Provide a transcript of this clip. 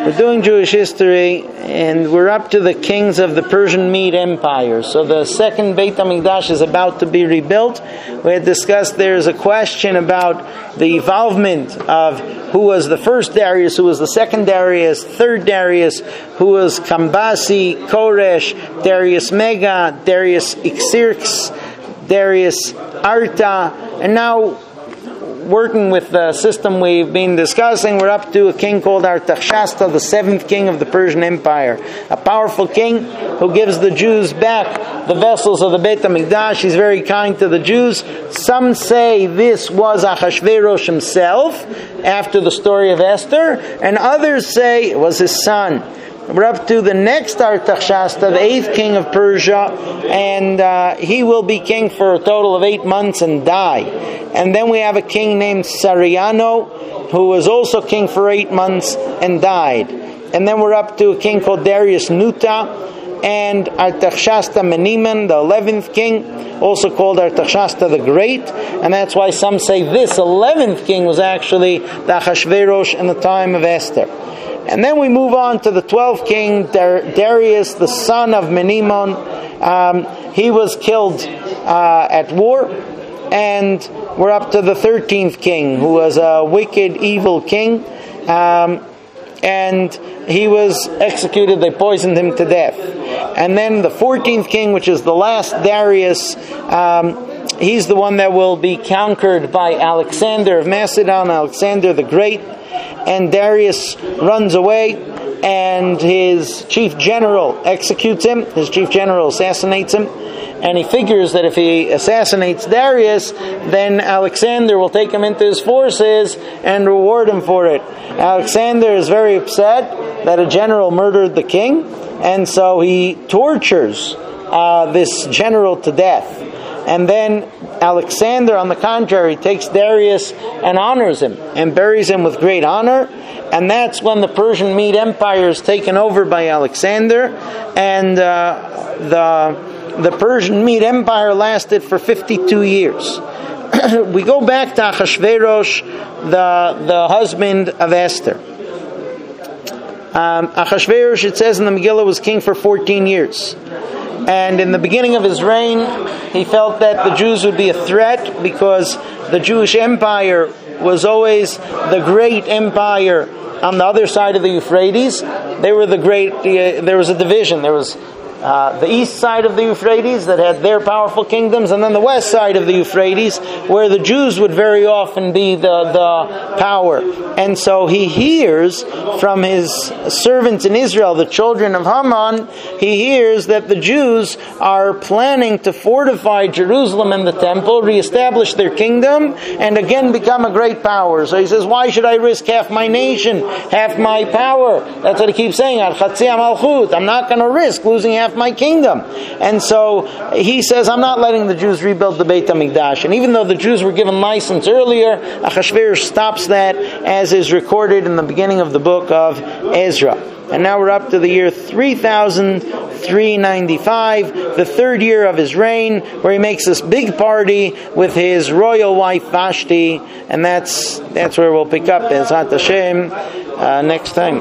We're doing Jewish history, and we're up to the kings of the Persian Mede Empire. So the second Beit HaMikdash is about to be rebuilt. We had discussed there's a question about the involvement of who was the first Darius, who was the second Darius, third Darius, who was Kambasi, Koresh, Darius Mega, Darius Xerxes, Darius Arta, and now working with the system we've been discussing, we're up to a king called Artaxerxes, the seventh king of the Persian Empire. A powerful king who gives the Jews back the vessels of the Beit HaMikdash. He's very kind to the Jews. Some say this was Achashverosh himself, after the story of Esther, and others say it was his son. We're up to the next Artaxerxes, the eighth king of Persia, and he will be king for a total of 8 months and die. And then we have a king named Sariano, who was also king for 8 months and died. And then we're up to a king called Darius Nuta, and Artaxerxes Menemen, the 11th king, also called Artaxerxes the Great, and that's why some say this 11th king was actually the Achashverosh in the time of Esther. And then we move on to the 12th king, Darius, the son of Menemon. He was killed at war. And we're up to the 13th king, who was a wicked, evil king. And he was executed. They poisoned him to death. And then the 14th king, which is the last Darius, he's the one that will be conquered by Alexander of Macedon, Alexander the Great. And Darius runs away, and his chief general executes him. His chief general assassinates him. And he figures that if he assassinates Darius, then Alexander will take him into his forces and reward him for it. Alexander is very upset that a general murdered the king, and so he tortures this general to death. And then Alexander, on the contrary, takes Darius and honors him and buries him with great honor. And that's when the Persian Mede Empire is taken over by Alexander. And the Persian Mede Empire lasted for 52 years. We go back to Achashverosh, the husband of Esther. Achashverosh, it says in the Megillah, was king for 14 years. And in the beginning of his reign, he felt that the Jews would be a threat because the Jewish empire was always the great empire on the other side of the Euphrates. They were there was a division. There was the east side of the Euphrates that had their powerful kingdoms, and then the west side of the Euphrates, where the Jews would very often be the power. And so he hears from his servants in Israel, the children of Haman, he hears that the Jews are planning to fortify Jerusalem and the temple, reestablish their kingdom, and again become a great power. So he says, why should I risk half my nation, half my power? That's what he keeps saying, Al Chatzi Malchut. I'm not going to risk losing half my kingdom. And so he says, I'm not letting the Jews rebuild the Beit HaMikdash. And even though the Jews were given license earlier, Achashverosh stops that, as is recorded in the beginning of the book of Ezra. And now we're up to the year 3395, the third year of his reign, where he makes this big party with his royal wife Vashti, and that's where we'll pick up Bezrat Hashem next time.